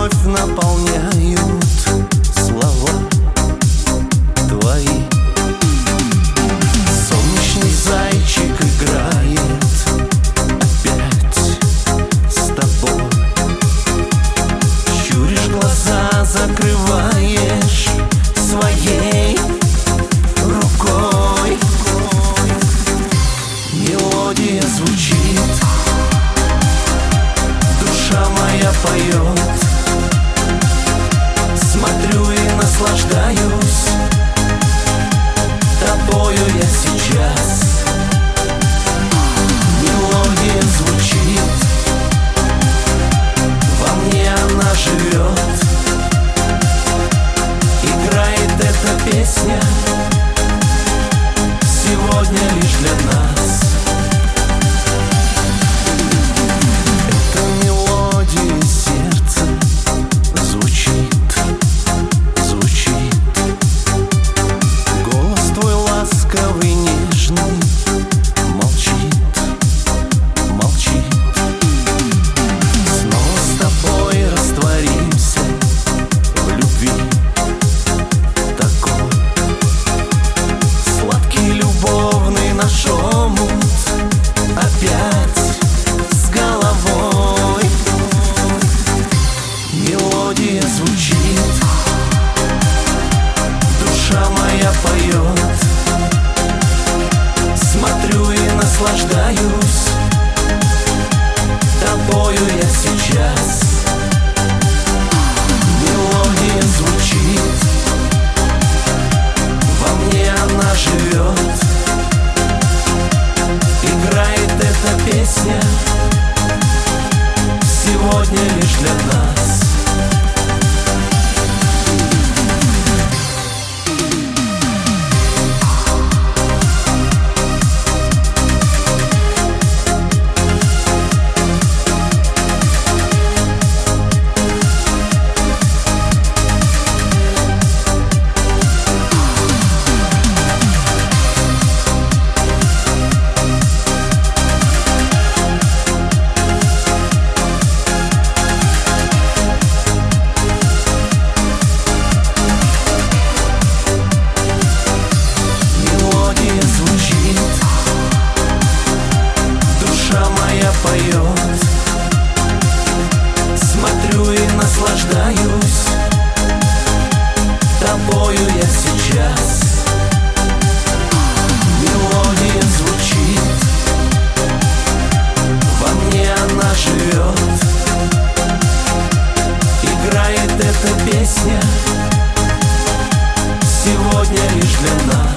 вновь наполняют слова твои. Солнечный зайчик играет опять с тобой. Щуришь глаза, закрываешь своей рукой. Мелодия звучит, душа моя поет. Смотрю и наслаждаюсь тобою я сейчас. Мелодия звучит, во мне она живет. Играет эта песня сегодня лишь для нас. Эта мелодия сердца звучит, звучит. Голос твой ласковый, нежный, молчит, молчит. Снова с тобой растворимся в любви такой. Сладкий любовный наш омут опять с головой. Мелодия звучит, душа моя поет. Смотрю и наслаждаюсь тобою я сейчас. Мелодия звучит, во мне она живет. Играет эта песня сегодня лишь для нас. Поет. Смотрю и наслаждаюсь тобою я сейчас. Мелодия звучит, во мне она живет. Играет эта песня сегодня лишь для нас.